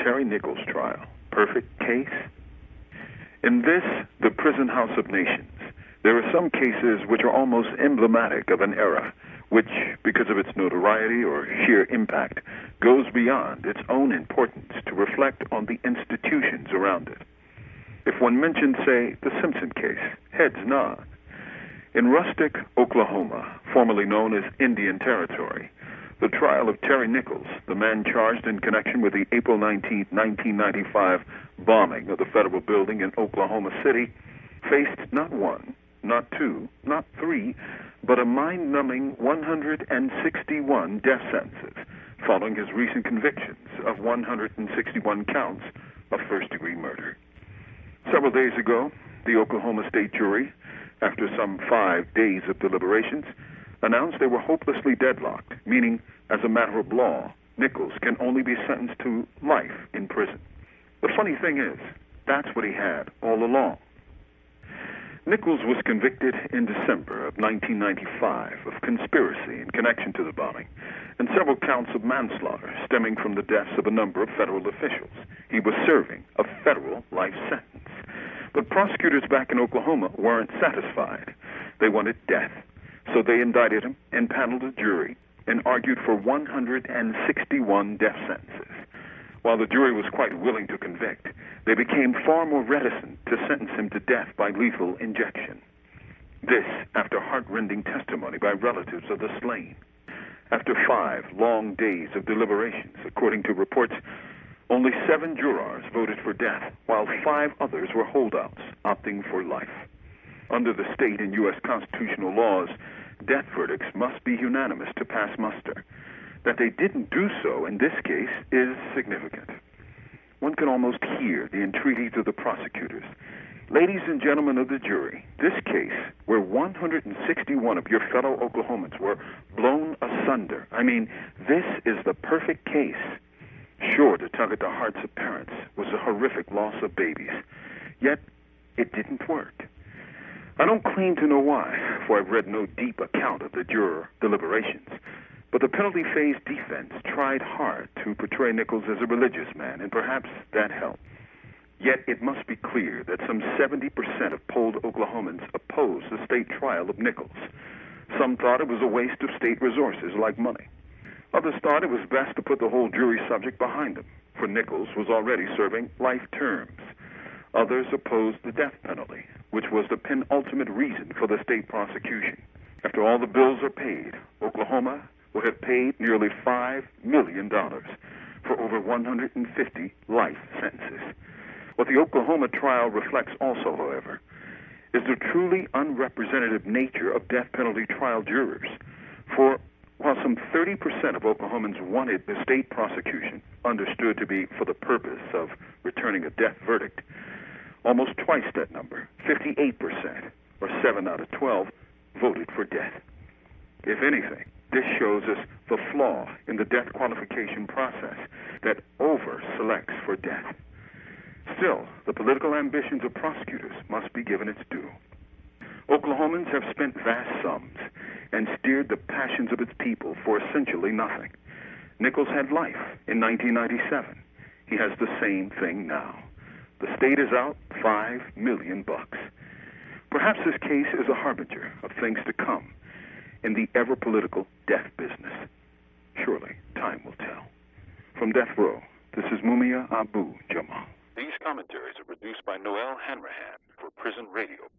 Terry Nichols trial. Perfect case? In this, the prison house of nations, there are some cases which are almost emblematic of an era, which, because of its notoriety or sheer impact, goes beyond its own importance to reflect on the institutions around it. If one mentions, say, the Simpson case, heads nod. In Rustic, Oklahoma, formerly known as Indian Territory, the trial of Terry Nichols, the man charged in connection with the April 19, 1995 bombing of the federal building in Oklahoma City, faced not one, not two, not three, but a mind-numbing 161 death sentences following his recent convictions of 161 counts of first-degree murder. Several days ago, the Oklahoma State jury, after some 5 days of deliberations, announced they were hopelessly deadlocked, meaning, as a matter of law, Nichols can only be sentenced to life in prison. The funny thing is, that's what he had all along. Nichols was convicted in December of 1995 of conspiracy in connection to the bombing and several counts of manslaughter stemming from the deaths of a number of federal officials. He was serving a federal life sentence. But prosecutors back in Oklahoma weren't satisfied. They wanted death. So they indicted him and paneled a jury and argued for 161 death sentences. While the jury was quite willing to convict, they became far more reticent to sentence him to death by lethal injection. This after heartrending testimony by relatives of the slain. After 5 long days of deliberations, according to reports, only 7 jurors voted for death, while 5 others were holdouts, opting for life. Under the state and U.S. constitutional laws, death verdicts must be unanimous to pass muster. That they didn't do so in this case is significant. One can almost hear the entreaties of the prosecutors. Ladies and gentlemen of the jury, this case, where 161 of your fellow Oklahomans were blown asunder, this is the perfect case. Sure to tug at the hearts of parents was the horrific loss of babies. Yet, it didn't work. I don't claim to know why, for I've read no deep account of the juror deliberations. But the penalty phase defense tried hard to portray Nichols as a religious man, and perhaps that helped. Yet it must be clear that some 70% of polled Oklahomans opposed the state trial of Nichols. Some thought it was a waste of state resources like money. Others thought it was best to put the whole jury subject behind him, for Nichols was already serving life terms. Others opposed the death penalty, which was the penultimate reason for the state prosecution. After all the bills are paid, Oklahoma will have paid nearly $5 million for over 150 life sentences. What the Oklahoma trial reflects also, however, is the truly unrepresentative nature of death penalty trial jurors. For while some 30% of Oklahomans wanted the state prosecution, understood to be for the purpose of returning a death verdict, almost twice that number, 58%, or 7 out of 12, voted for death. If anything, this shows us the flaw in the death qualification process that over-selects for death. Still, the political ambitions of prosecutors must be given its due. Oklahomans have spent vast sums and steered the passions of its people for essentially nothing. Nichols had life in 1997. He has the same thing now. The state is out $5 million. Perhaps this case is a harbinger of things to come in the ever-political death business. Surely, time will tell. From Death Row, this is Mumia Abu Jamal. These commentaries are produced by Noel Hanrahan for Prison Radio.